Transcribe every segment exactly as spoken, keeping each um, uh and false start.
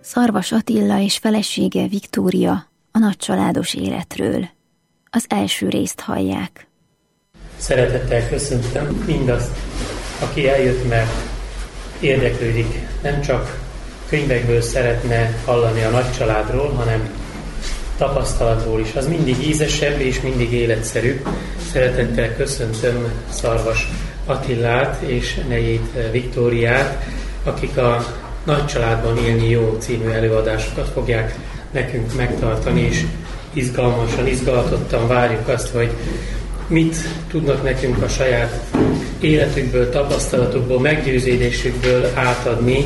Szarvas Attila és felesége Viktória a nagycsaládos életről. Az első részt hallják. Szeretettel köszöntöm mindazt, aki eljött, mert érdeklődik, nem csak könyvekből szeretne hallani a nagycsaládról, hanem tapasztalatból is. Az mindig ízesebb és mindig életszerűbb. Szeretettel köszöntöm Szarvas Attilát és nejét Viktóriát, akik a Nagycsaládban élni jó című előadásokat fogják nekünk megtartani, és izgalmasan, izgalatottan várjuk azt, hogy mit tudnak nekünk a saját életükből, tapasztalatukból, meggyőződésükből átadni.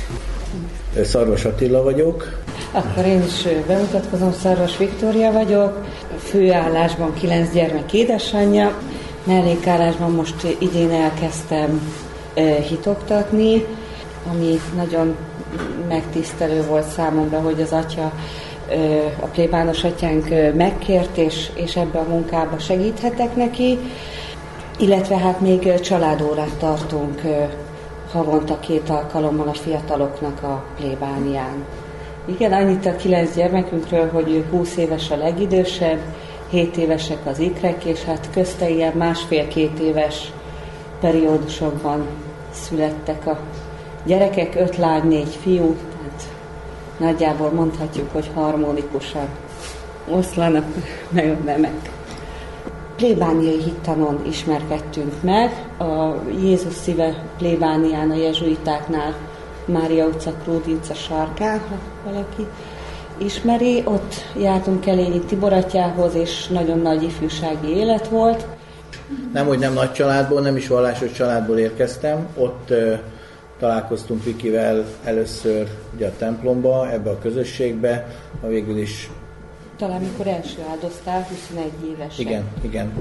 Szarvas Attila vagyok. Akkor én is bemutatkozom, Szarvas Viktória vagyok. Főállásban kilenc gyermek édesanyja. Mellékállásban most idén elkezdtem hitoktatni, ami nagyon megtisztelő volt számomra, hogy az atya, a plébános atyánk megkért, és, és ebbe a munkába segíthetek neki, illetve hát még családórát tartunk havonta két alkalommal a fiataloknak a plébánián. Igen, annyit a kilenc gyermekünkről, hogy húsz éves a legidősebb, hét évesek az ikrek, és hát közte ilyen másfél-két éves periódusokban születtek a gyerekek, öt lány, négy fiú, tehát nagyjából mondhatjuk, hogy harmonikusan oszlanak meg a nemek. Plébániai hittanon ismerkedtünk meg, a Jézus Szíve plébánián, a jezsuitáknál, Mária utca, Kródinca sarkán, ha valaki ismeri. Ott jártunk Kelényi Tibor atyához, és nagyon nagy ifjúsági élet volt. Nem, hogy nem nagy családból, nem is vallásos családból érkeztem. Ott uh, találkoztunk Vikivel először ugye a templomba, ebbe a közösségbe, ha végül is... Talán mikor első áldoztál, huszonegy évesen. Igen, igen.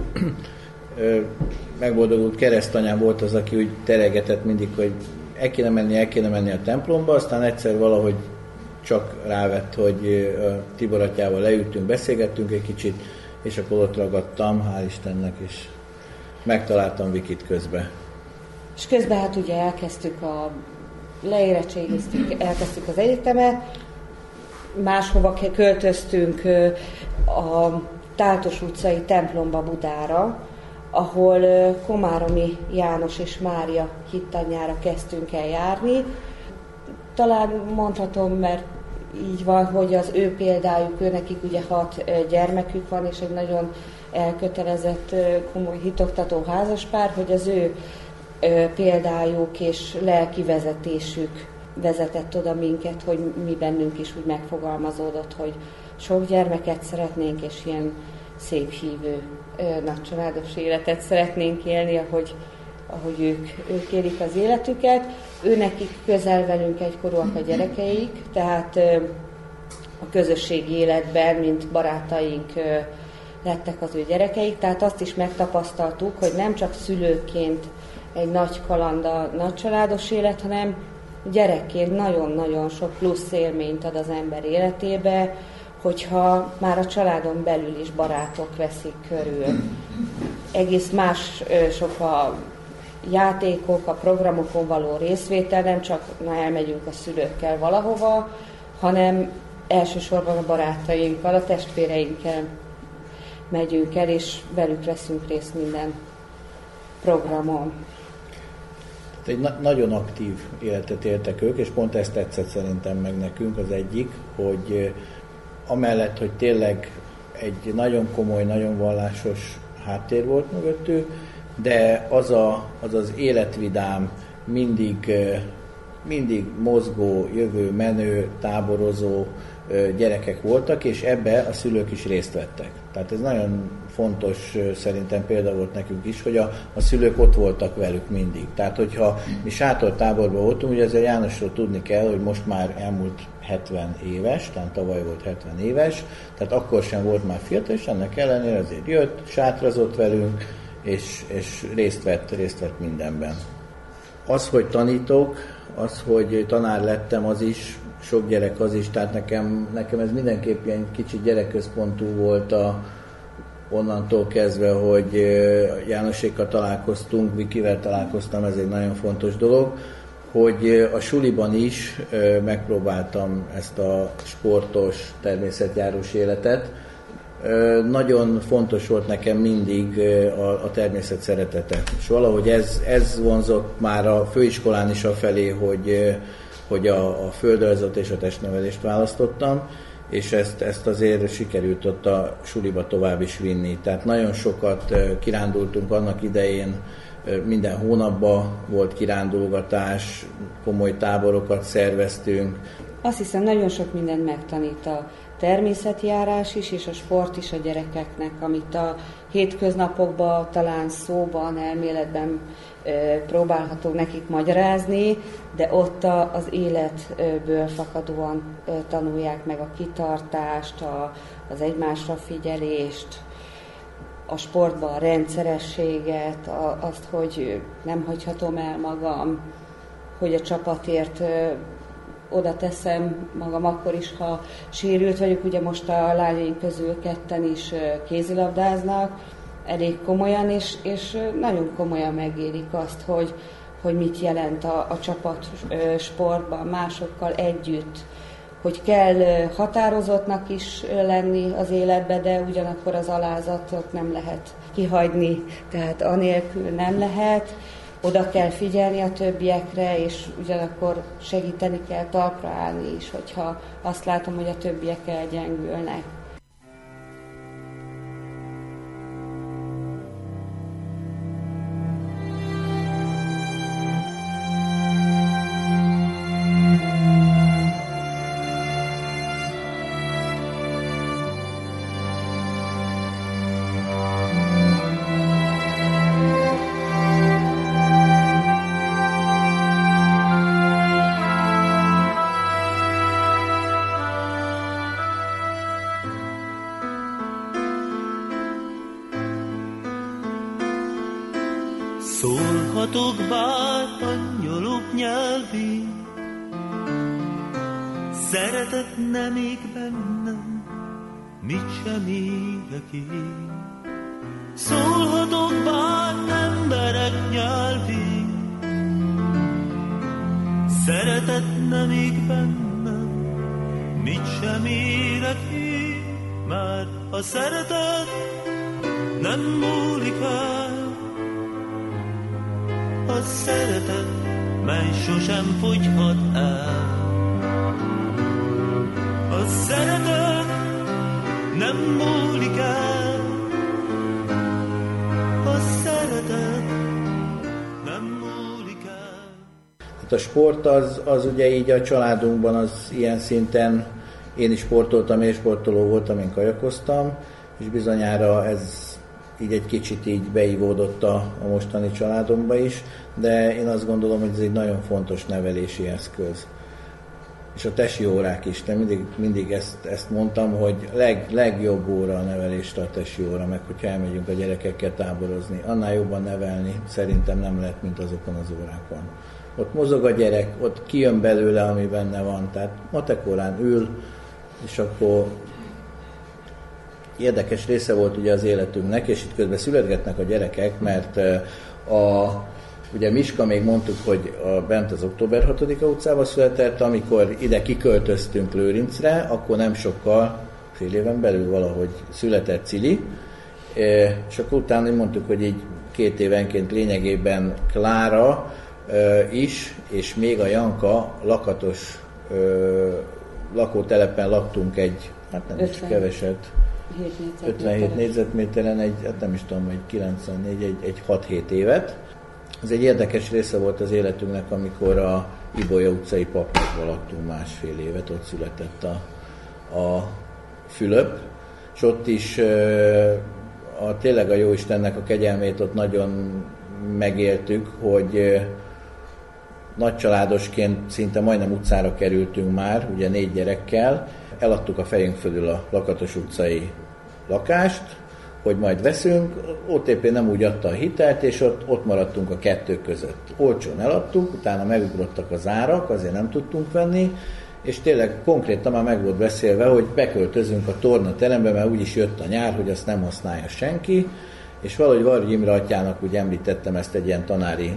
Megboldogult keresztanyám volt az, aki úgy teregetett mindig, hogy el kéne menni, el kéne menni a templomba, aztán egyszer valahogy csak rávett, hogy a Tibor atyával leültünk, beszélgettünk egy kicsit, és akkor ott ragadtam, hál' Istennek, és megtaláltam Vikit közben. És közben hát ugye elkezdtük a leérettségiztük, elkezdtük az egyetemet, máshova költöztünk a Táltos utcai templomba Budára, ahol Komáromi János és Mária hittanyára kezdtünk el járni. Talán mondhatom, mert így van, hogy az ő példájuk, ő nekik ugye hat gyermekük van, és egy nagyon elkötelezett, komoly hitoktató házaspár, hogy az ő példájuk és lelki vezetésük vezetett oda minket, hogy mi bennünk is úgy megfogalmazódott, hogy sok gyermeket szeretnénk, és ilyen szép hívő, nagycsaládos életet szeretnénk élni, ahogy, ahogy ők, ők élik az életüket. Ő nekik közel velünk egykorúak a gyerekeik, tehát a közösségi életben, mint barátaink lettek az ő gyerekeik, tehát azt is megtapasztaltuk, hogy nem csak szülőként egy nagy kaland a nagycsaládos élet, hanem gyerekként nagyon-nagyon sok plusz élményt ad az ember életébe, hogyha már a családon belül is barátok veszik körül. Egész más sok a játékok, a programokon való részvétel, nem csak na, elmegyünk a szülőkkel valahova, hanem elsősorban a barátainkkal, a testvéreinkkel megyünk el, és velük veszünk részt minden programon. Egy na- nagyon aktív életet éltek ők, és pont ezt tetszett szerintem meg nekünk az egyik, hogy amellett, hogy tényleg egy nagyon komoly, nagyon vallásos háttér volt mögöttük, de az, a, az az életvidám, mindig, mindig mozgó, jövő, menő, táborozó gyerekek voltak, és ebbe a szülők is részt vettek. Tehát ez nagyon fontos szerintem példa volt nekünk is, hogy a, a szülők ott voltak velük mindig. Tehát hogyha mi sátortáborban voltunk, ugye ezzel Jánosról tudni kell, hogy most már elmúlt hetven éves, tehát tavaly volt hetven éves, tehát akkor sem volt már fiatal, és ennek ellenére azért jött, sátrazott velünk, és, és részt vett, részt vett mindenben. Az, hogy tanítok, az, hogy tanár lettem, az is, sok gyerek az is, tehát nekem, nekem ez mindenképp ilyen kicsit gyerekközpontú volt a, onnantól kezdve, hogy Jánosékkal találkoztunk, Vikivel találkoztam, ez egy nagyon fontos dolog, hogy a suliban is megpróbáltam ezt a sportos, természetjárós életet. Nagyon fontos volt nekem mindig a, a természet szeretete. És valahogy ez, ez vonzott már a főiskolán is afelé, hogy, hogy a, a földrajzot és a testnevelést választottam, és ezt, ezt azért sikerült ott a suliba tovább is vinni. Tehát nagyon sokat kirándultunk annak idején, minden hónapban volt kirándulgatás, komoly táborokat szerveztünk. Azt hiszem, nagyon sok mindent megtanít a természetjárás is, és a sport is a gyerekeknek, amit a hétköznapokban, talán szóban, elméletben próbálható nekik magyarázni, de ott az életből fakadóan tanulják meg a kitartást, az egymásra figyelést, a sportban a rendszerességet, azt, hogy nem hagyhatom el magam, hogy a csapatért oda teszem magam akkor is, ha sérült vagyok. Ugye most a lányaink közül ketten is kézilabdáznak, elég komolyan, és, és nagyon komolyan megélik azt, hogy, hogy mit jelent a, a csapat sportban, másokkal együtt, hogy kell határozottnak is lenni az életbe, de ugyanakkor az alázatot nem lehet kihagyni, tehát anélkül nem lehet. Oda kell figyelni a többiekre, és ugyanakkor segíteni kell talpra állni is, hogyha azt látom, hogy a többiek elgyengülnek. Szólhatok bár angyalok nyelvén, szeretet nem ég bennem, mit sem érek én. Szólhatok bár emberek nyelvén, szeretet nem ég bennem, mit sem érek én. Mert a szeretet nem múlik el, a szeretet, mely sosem fogyhat el. A szeretet nem múlik el, a szeretet nem múlik el. Hát a sport az, az ugye így a családunkban az ilyen szinten, én is sportoltam, én sportoló voltam, én kajakoztam, és bizonyára ez így egy kicsit így beivódott a, a mostani családomba is, de én azt gondolom, hogy ez egy nagyon fontos nevelési eszköz. És a tesi órák is, de mindig, mindig ezt, ezt mondtam, hogy leg, legjobb óra a nevelésre a tesi óra, meg hogyha elmegyünk a gyerekekkel táborozni, annál jobban nevelni szerintem nem lehet, mint azokon az órákon. Ott mozog a gyerek, ott kijön belőle, ami benne van, tehát matek órán ül, és akkor érdekes része volt ugye az életünknek, és itt közben születgetnek a gyerekek, mert a, ugye Miska még mondtuk, hogy a, bent az október hatodika utcában született, amikor ide kiköltöztünk Lőrincre, akkor nem sokkal, fél éven belül valahogy született Cili, és akkor utána mondtuk, hogy így két évenként lényegében Klára is, és még a Janka lakatos lakótelepen laktunk egy, hát nem is keveset, ötvenhét négyzetméteren, egy, hát nem is tudom, egy kilencvennégy, egy, egy hat-hét évet. Ez egy érdekes része volt az életünknek, amikor a Ibolya utcai papnokban laktunk másfél évet, ott született a, a Fülöp, és ott is a, tényleg a Jóistennek a kegyelmét ott nagyon megéltük, hogy nagycsaládosként szinte majdnem utcára kerültünk már, ugye négy gyerekkel, eladtuk a fejünk fölül a Lakatos utcai lakást, hogy majd veszünk, o té pé nem úgy adta a hitelt, és ott, ott maradtunk a kettő között. Olcsón eladtuk, utána megugrottak az árak, azért nem tudtunk venni, és tényleg konkrétan már meg volt beszélve, hogy beköltözünk a tornaterembe, mert úgyis jött a nyár, hogy azt nem használja senki, és valahogy Vargy Imre atyának úgy említettem ezt egy ilyen tanári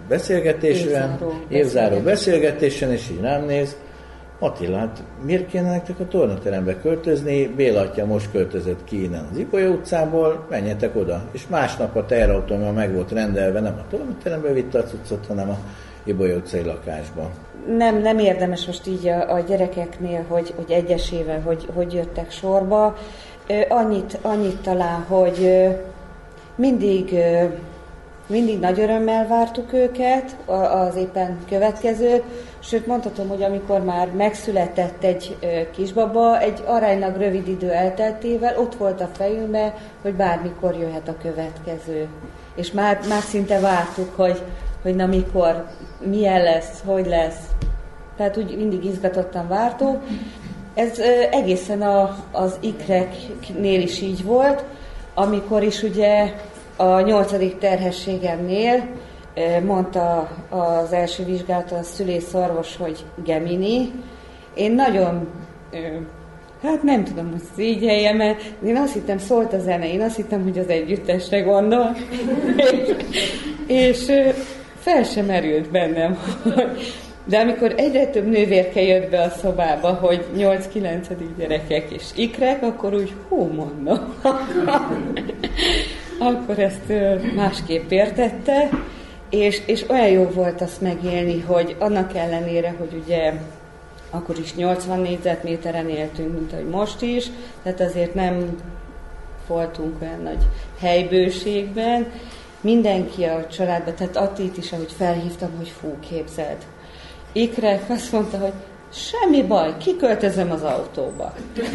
beszélgetésen, évzáró, évzáró beszélgetésen, és így rám néz, Attila, hát miért kéne nektek a tornaterembe költözni? Béla atya most költözött ki innen az Ibolya utcából, menjetek oda. És másnap a teherautómmal meg volt rendelve, nem a tornaterembe vitte a cuccot, hanem a Ibolya utcai lakásba. Nem, nem érdemes most így a, a gyerekeknél, hogy, hogy egyesével, hogy, hogy jöttek sorba. Annyit, annyit talán, hogy mindig, mindig nagy örömmel vártuk őket, az éppen következőt, sőt mondhatom, hogy amikor már megszületett egy kisbaba, egy aránylag rövid idő elteltével ott volt a fejünkben, hogy bármikor jöhet a következő. És már, már szinte vártuk, hogy, hogy na mikor, milyen lesz, hogy lesz. Tehát úgy mindig izgatottan vártuk. Ez egészen a, az ikreknél is így volt, amikor is ugye a nyolcadik terhességemnél mondta az első vizsgálaton a szülészorvos, hogy Gemini. Én nagyon, hát nem tudom, hogy szégyeljem, mert én azt hittem, szólt a zene, én azt hittem, hogy az együttesre gondol. És fel sem merült bennem, de amikor egyre több nővérke jött be a szobába, hogy nyolc-kilencedik gyerekek és ikrek, akkor úgy hú, mondom. Akkor ezt másképp értette, és, és olyan jó volt azt megélni, hogy annak ellenére, hogy ugye akkor is nyolcvan négyzetméteren éltünk, mint ahogy most is, tehát azért nem voltunk olyan nagy helybőségben. Mindenki a családban, tehát Attit is, ahogy felhívtam, hogy fú, képzeld. Ikrek azt mondta, hogy semmi baj, kiköltözöm az autóba.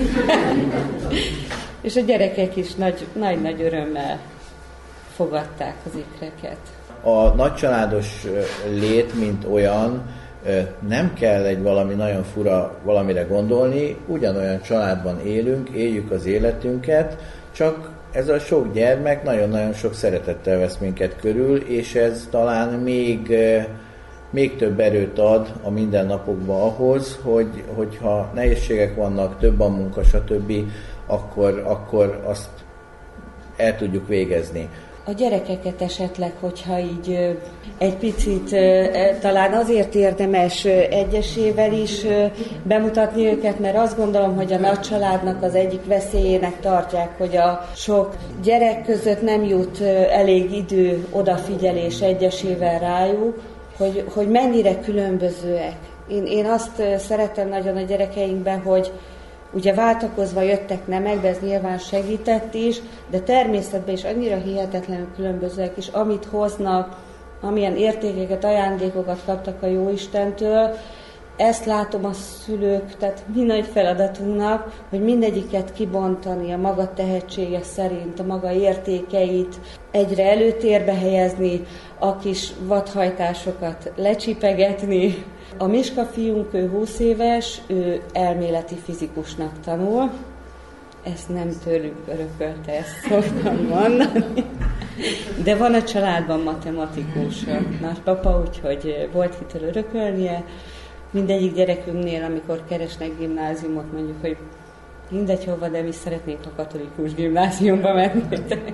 És a gyerekek is nagy-nagy örömmel fogadták az ikreket. A nagycsaládos lét, mint olyan, nem kell egy valami nagyon fura valamire gondolni, ugyanolyan családban élünk, éljük az életünket, csak ez a sok gyermek nagyon-nagyon sok szeretettel vesz minket körül, és ez talán még, még több erőt ad a mindennapokban ahhoz, hogy, hogyha nehézségek vannak, több a munka, stb., akkor, akkor azt el tudjuk végezni. A gyerekeket esetleg, hogyha így egy picit talán azért érdemes egyesével is bemutatni őket, mert azt gondolom, hogy a nagycsaládnak az egyik veszélyének tartják, hogy a sok gyerek között nem jut elég idő, odafigyelés egyesével rájuk, hogy, hogy mennyire különbözőek. Én, én azt szeretem nagyon a gyerekeinkben, hogy ugye váltakozva jöttek nemekbe, ez nyilván segített is, de természetben is annyira hihetetlenül különbözőek is, amit hoznak, amilyen értékeket, ajándékokat kaptak a Jóistentől, ezt látom a szülők, tehát mi nagy feladatunknak, hogy mindegyiket kibontani a maga tehetsége szerint, a maga értékeit egyre előtérbe helyezni, a kis vadhajtásokat lecsipegetni. A Miska fiunk, ő húsz éves, ő elméleti fizikusnak tanul. Ezt nem tőlük örökölte, ezt szoktam mondani. De van a családban matematikus a nagypapa, úgyhogy volt kitől örökölnie. Mindegyik gyerekünknél, amikor keresnek gimnáziumot, mondjuk, hogy mindegy hova, de mi szeretnénk a katolikus gimnáziumba menni.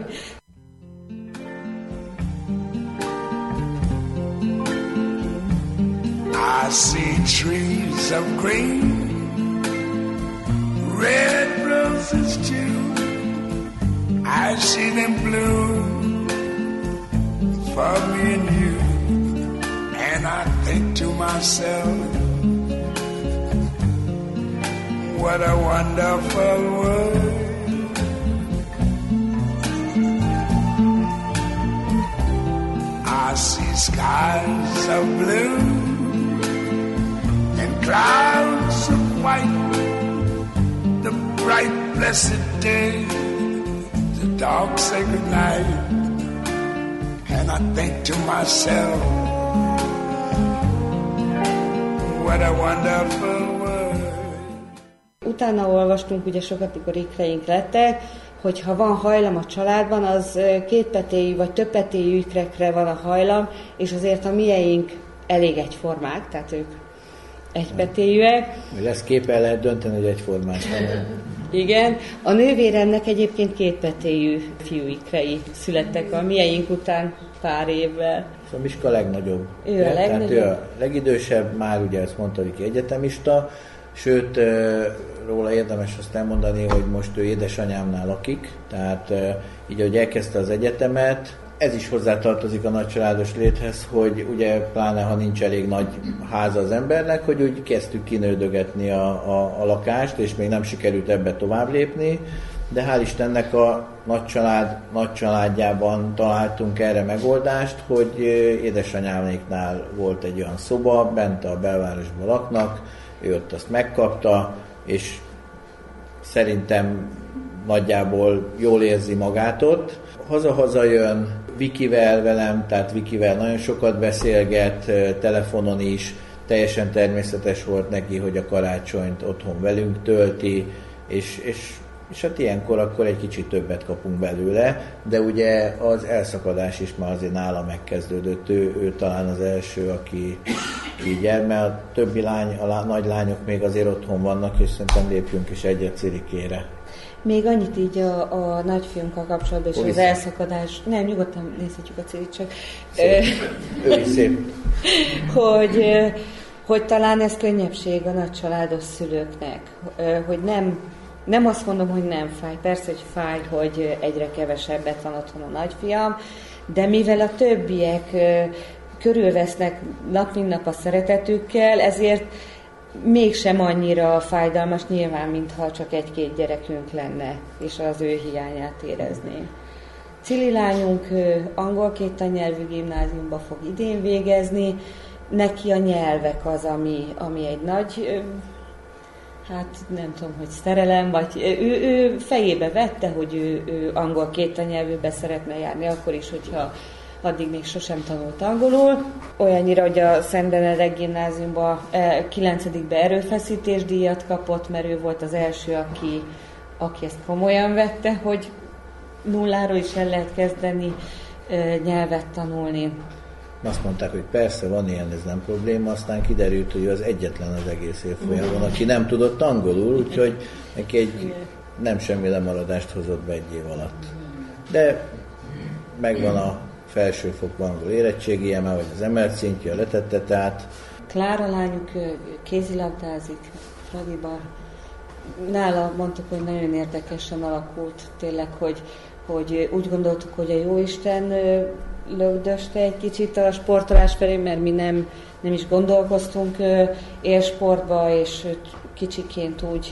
I see trees of green, red roses too. I see them bloom for me and you. And I think to myself, what a wonderful world. I see skies of blue and clouds of white, the bright blessed day, the dark sacred night. And I think to myself, what a wonderful world. Utána olvastunk ugye sokat, mikor ikreink lettek, hogy ha van hajlam a családban, az kétpetéjű vagy többpetéjű ikrekre van a hajlam, és azért a mieink elég egyformák, tehát ők egypetéjűek. Lesz képpel lehet dönteni, hogy egyformák. Igen. A nővéremnek egyébként kétpetéjű fiú ikrei születtek a mieink után pár évvel. Szóval Miska a legnagyobb. Ő a legnagyobb. Tehát ő a legidősebb, már ugye ezt mondta, hogy egyetemista, sőt, róla érdemes azt elmondani, hogy most ő édesanyámnál lakik, tehát így, ahogy elkezdte az egyetemet, ez is hozzátartozik a nagycsaládos léthez, hogy ugye pláne, ha nincs elég nagy háza az embernek, hogy úgy kezdtük kinődögetni a, a, a lakást, és még nem sikerült ebbe tovább lépni, de hál' Istennek a nagycsalád, nagycsaládjában találtunk erre megoldást, hogy édesanyáméknál volt egy olyan szoba, bent a belvárosban laknak, ő ott azt megkapta, és szerintem nagyjából jól érzi magát ott. Haza-haza jön Vikivel velem, tehát Vikivel nagyon sokat beszélget, telefonon is, teljesen természetes volt neki, hogy a karácsonyt otthon velünk tölti, és, és, és hát ilyenkor akkor egy kicsit többet kapunk belőle, de ugye az elszakadás is már azért nála megkezdődött, ő, ő talán az első, aki így jár, mert a többi lány, a lá, nagy lányok még azért otthon vannak, és szerintem lépjünk is egyet Cirikére. Még annyit így a, a nagyfiunkkal kapcsolatban, és az elszakadás, nem, nyugodtan nézhetjük a Cirit, csak szép. Ő is szép. hogy, hogy talán ez könnyebbség a nagycsaládos szülőknek, hogy nem, nem azt mondom, hogy nem fáj, persze, hogy fáj, hogy egyre kevesebbet van otthon a nagyfiam, de mivel a többiek körülvesznek nap mint nap a szeretetükkel, ezért mégsem annyira fájdalmas nyilván, mintha csak egy-két gyerekünk lenne, és az ő hiányát érezné. Cili lányunk angol kétanyelvű gimnáziumba fog idén végezni, neki a nyelvek az, ami, ami egy nagy, hát nem tudom, hogy szerelem, vagy ő, ő fejébe vette, hogy ő, ő angol kétanyelvűbe szeretne járni, akkor is, hogyha addig még sosem tanult angolul. Olyannyira, hogy a Szent Benedek gimnáziumban kilencedikben erőfeszítésdíjat kapott, mert ő volt az első, aki, aki ezt komolyan vette, hogy nulláról is el lehet kezdeni nyelvet tanulni. Azt mondták, hogy persze, van ilyen, ez nem probléma, aztán kiderült, hogy ő az egyetlen az egész évfolyamon, aki nem tudott angolul, úgyhogy neki egy nem semmi lemaradást hozott be egy év alatt. De megvan a felsőfokban angol érettségie, már vagy az emelt szintje, a letette, tehát. Klára lányuk kézilabdázik Fradiba. Nála mondtuk, hogy nagyon érdekesen alakult tényleg, hogy, hogy úgy gondoltuk, hogy a Jóisten lögdöste egy kicsit a sportolás felé, mert mi nem, nem is gondolkoztunk élsportba, és kicsiként úgy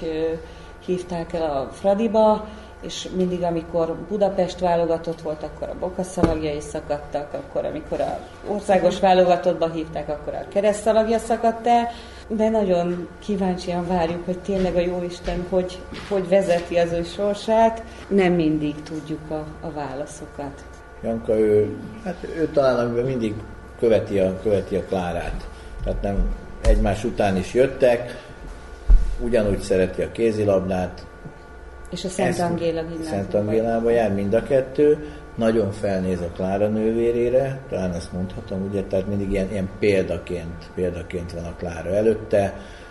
hívták el a Fradiba, és mindig, amikor Budapest válogatott volt, akkor a bokaszalagjai szakadtak, akkor, amikor az országos válogatottba hívták, akkor a keresztszalagja szakadt el, de nagyon kíváncsian várjuk, hogy tényleg a Jóisten hogy, hogy vezeti az ő sorsát. Nem mindig tudjuk a, a válaszokat. Janka, ő, hát ő talán amiben mindig követi a, követi a Klárát. Tehát nem egymás után is jöttek, ugyanúgy szereti a kézilabdát. És a Szent Angéla gimnáziumban. Szent Angélában jár mind a kettő, nagyon felnéz a Klára nővérére, talán ezt mondhatom, ugye, tehát mindig ilyen, ilyen példaként, példaként van a Klára előtte,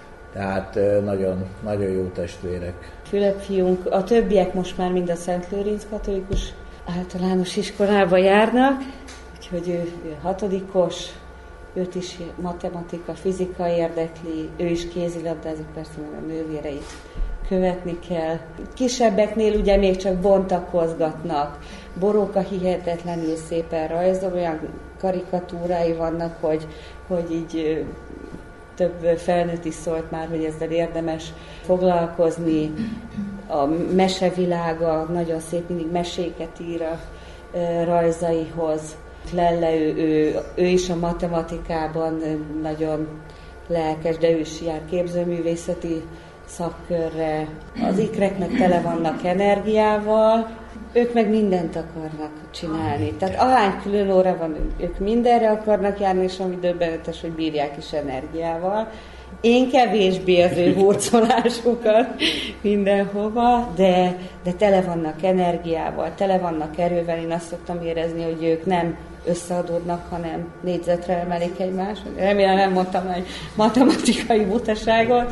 tehát nagyon, nagyon jó testvérek. Fülöp fiunk, a többiek most már mind a Szent Lőrinc katolikus általános iskolába járnak, úgyhogy ő, ő hatodikos, őt is matematika, fizika érdekli, ő is kézilabdázik, persze meg a nővéreit követni kell. Kisebbeknél ugye még csak bontakozgatnak. Boróka hihetetlenül szépen rajzol, olyan karikatúrái vannak, hogy, hogy így több felnőtt is szólt már, hogy ezzel érdemes foglalkozni. A mesevilága nagyon szép, mindig meséket ír a rajzaihoz. Lelle, ő, ő, ő is a matematikában nagyon lelkes, de ő is jár képzőművészeti szakkörre. Az ikreknek tele vannak energiával, ők meg mindent akarnak csinálni. Tehát ahány külön óra van, ők mindenre akarnak járni, és ami döbbenetes, hogy bírják is energiával. Én kevésbé az ő hurcolásukat mindenhova, de, de tele vannak energiával, tele vannak erővel. Én azt szoktam érezni, hogy ők nem összeadódnak, hanem négyzetre emelik egymást. Remélem nem mondtam egy matematikai butaságot,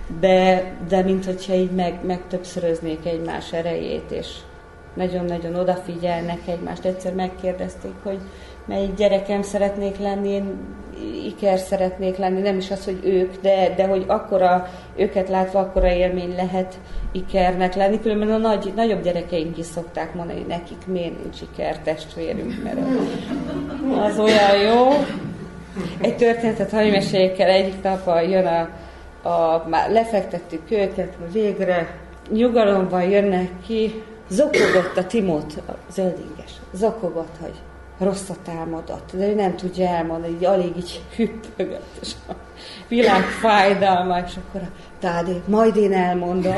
de, de mint hogyha így meg, megtöbbszöröznék egymás erejét, és nagyon-nagyon odafigyelnek egymást. Egyszer megkérdezték, hogy melyik gyerekem szeretnék lenni, én iker szeretnék lenni, nem is az, hogy ők, de, de hogy akkora, őket látva akkora élmény lehet ikernek lenni, különben a nagy, nagyobb gyerekeink is szokták mondani, nekik miért nincs iker testvérünk, mert az olyan jó. Egy történetet hagyj meséljék el, egyik nap jön a, a, már lefektettük őket, végre nyugalomban jönnek ki, zokogott a Timót, a zöldinges, zokogott, hogy rosszat álmodott, de ő nem tudja elmondani, így alig így hüppögött, és a világ fájdalma, és akkor a Tádé, majd én elmondom.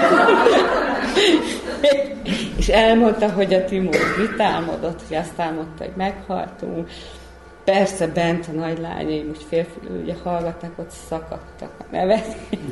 És elmondta, hogy a Timó mit álmodott, hogy azt álmodta, hogy meghaltunk. Persze bent a nagylányaim, úgy férfülő, ugye hallgatták, ott szakadtak a nevet.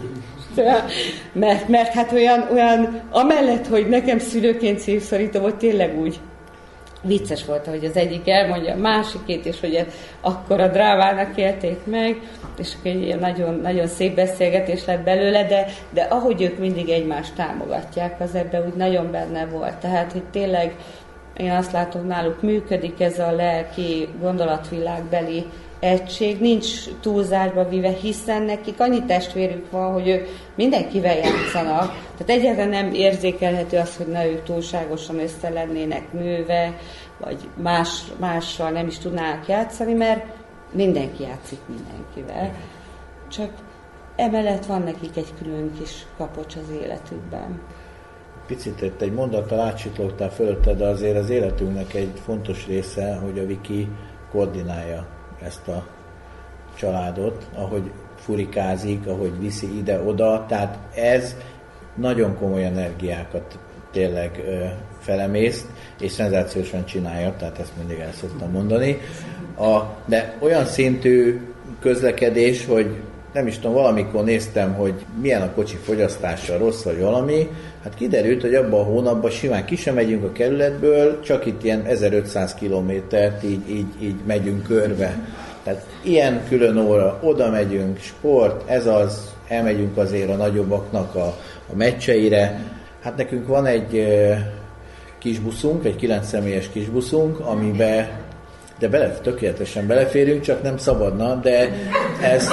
mert, mert hát olyan, olyan, amellett, hogy nekem szülőként szívszorító volt, tényleg úgy vicces volt, hogy az egyik elmondja a másikét, és hogy akkor a drámának élték meg, és egy ilyen nagyon, nagyon szép beszélgetés lett belőle, de, de ahogy ők mindig egymást támogatják, az ebben úgy nagyon benne volt. Tehát, hogy tényleg én azt látom, náluk működik ez a lelki gondolatvilágbeli egység, nincs túlzásba vive, hiszen nekik annyi testvérük van, hogy ők mindenkivel játszanak. Tehát egyáltalán nem érzékelhető az, hogy na, ők túlságosan össze lennének nőve, vagy más, mással nem is tudnának játszani, mert mindenki játszik mindenkivel. Csak emellett van nekik egy külön kis kapocs az életükben. Picit itt egy mondattal átsiklogtál fölötte, de azért az életünknek egy fontos része, hogy a Viki koordinálja ezt a családot, ahogy furikázik, ahogy viszi ide-oda, tehát ez nagyon komoly energiákat tényleg ö, felemészt, és szenzációsan csinálja, tehát ezt mindig el szoktam mondani. A, de olyan szintű közlekedés, hogy nem is tudom, valamikor néztem, hogy milyen a kocsi fogyasztása, rossz vagy valami, hát kiderült, hogy abban a hónapban simán ki sem megyünk a kerületből, csak itt ilyen ezerötszáz kilométert így, így, így megyünk körbe. Tehát ilyen külön óra, oda megyünk, sport, ez az, elmegyünk azért a nagyobbaknak a, a meccseire. Hát nekünk van egy e, kisbuszunk, egy kilenc személyes kisbuszunk, amiben, de bele, tökéletesen beleférünk, csak nem szabadna, de ezt...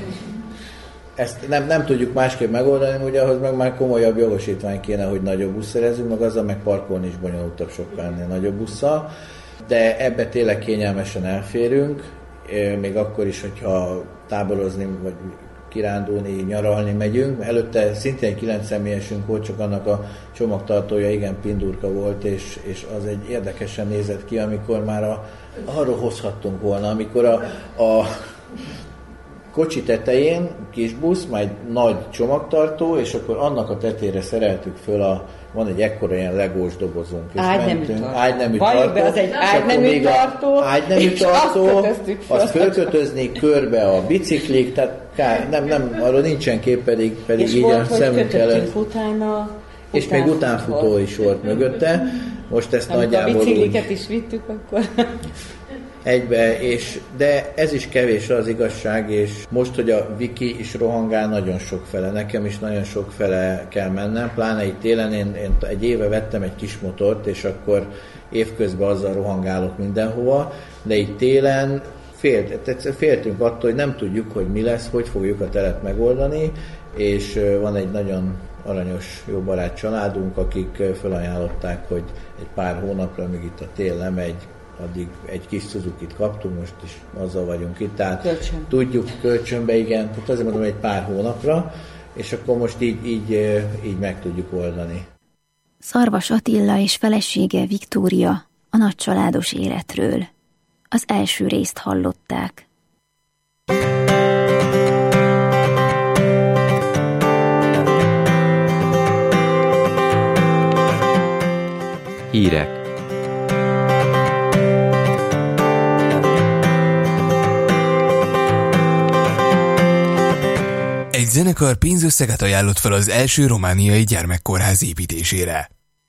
Ezt nem, nem tudjuk másképp megoldani, ugye ahhoz meg már komolyabb jogosítvány kéne, hogy nagyobb busz szerezünk, meg azzal meg parkolni is bonyolultabb sokkal ennél nagyobb busszal. De ebbe tényleg kényelmesen elférünk, még akkor is, hogyha táborozni, vagy kirándulni, nyaralni megyünk. Előtte szintén kilenc személyesünk volt, csak annak a csomagtartója igen pindurka volt, és, és az egy érdekesen nézett ki, amikor már a, arról hozhattunk volna, amikor a, a kocsi tetején kis busz, majd nagy csomagtartó, és akkor annak a tetére szereltük föl a, van egy ekkora ilyen legós dobozunk. Ágynemű tartó. Ágynemű tartó. Be, az egy ágynemű tartó, ágynemű tartó, azt fölkötözni körbe a biciklik, tehát kár, nem, nem, arról nincsen kép, pedig, pedig és így volt, a szemünk előtt. utána, és még utánfutó volt. Is volt mögötte. Most ezt amikor nagyjából a bicikliket úgy... is vittük, akkor... egybe, és, de ez is kevés az igazság, és most, hogy a Viki is rohangál, nagyon sok fele, nekem is nagyon sok fele kell mennem, pláne itt télen, én, én egy éve vettem egy kis motort, és akkor évközben azzal rohangálok mindenhova, de itt télen félt, féltünk attól, hogy nem tudjuk, hogy mi lesz, hogy fogjuk a teret megoldani, és van egy nagyon aranyos, jó barát családunk, akik felajánlották, hogy egy pár hónapra, amíg itt a tél lemegy, addig egy kis Suzukit kaptunk, most is azzal vagyunk itt, tehát Kölcsön. tudjuk kölcsönbe, igen, tehát azért mondom, egy pár hónapra, és akkor most így, így, így meg tudjuk oldani. Szarvas Attila és felesége Viktória a nagycsaládos életről. Az első részt hallották. Hírek. Egy zenekar pénzösszeget ajánlott fel az első romániai gyermekkórház építésére.